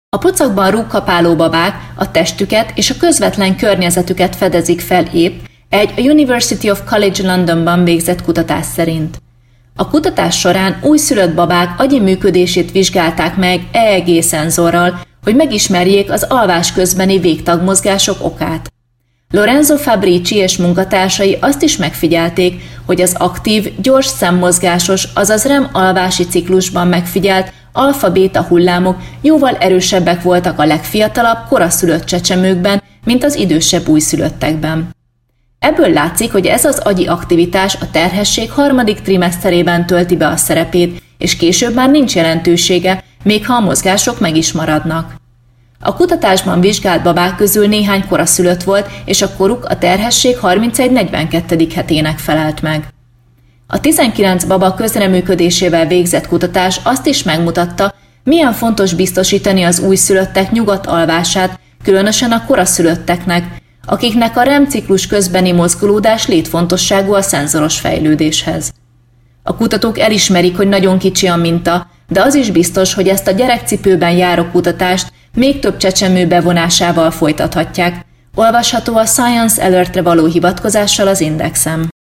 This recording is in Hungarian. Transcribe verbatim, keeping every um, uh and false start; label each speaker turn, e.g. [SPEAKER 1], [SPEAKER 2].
[SPEAKER 1] A pocakban rúgkapáló babák a testüket és a közvetlen környezetüket fedezik fel épp egy a University of College Londonban végzett kutatás szerint. A kutatás során újszülött babák agyi működését vizsgálták meg E E G szenzorral, hogy megismerjék az alvás közbeni végtagmozgások okát. Lorenzo Fabrici és munkatársai azt is megfigyelték, hogy az aktív, gyors szemmozgásos, azaz R E M alvási ciklusban megfigyelt alfa-béta hullámok jóval erősebbek voltak a legfiatalabb, koraszülött csecsemőkben, mint az idősebb újszülöttekben. Ebből látszik, hogy ez az agyi aktivitás a terhesség harmadik trimeszterében tölti be a szerepét, és később már nincs jelentősége, még ha a mozgások meg is maradnak. A kutatásban vizsgált babák közül néhány koraszülött volt, és a koruk a terhesség harmincegy negyvenkettedik hetének felelt meg. A tizenkilenc baba közreműködésével végzett kutatás azt is megmutatta, milyen fontos biztosítani az újszülöttek nyugodt alvását, különösen a koraszülötteknek, akiknek a R E M ciklus közbeni mozgolódás létfontosságú a szenzoros fejlődéshez. A kutatók elismerik, hogy nagyon kicsi a minta, de az is biztos, hogy ezt a gyerekcipőben járó kutatást még több csecsemő bevonásával folytathatják. Olvasható a Science Alertre való hivatkozással az Indexen.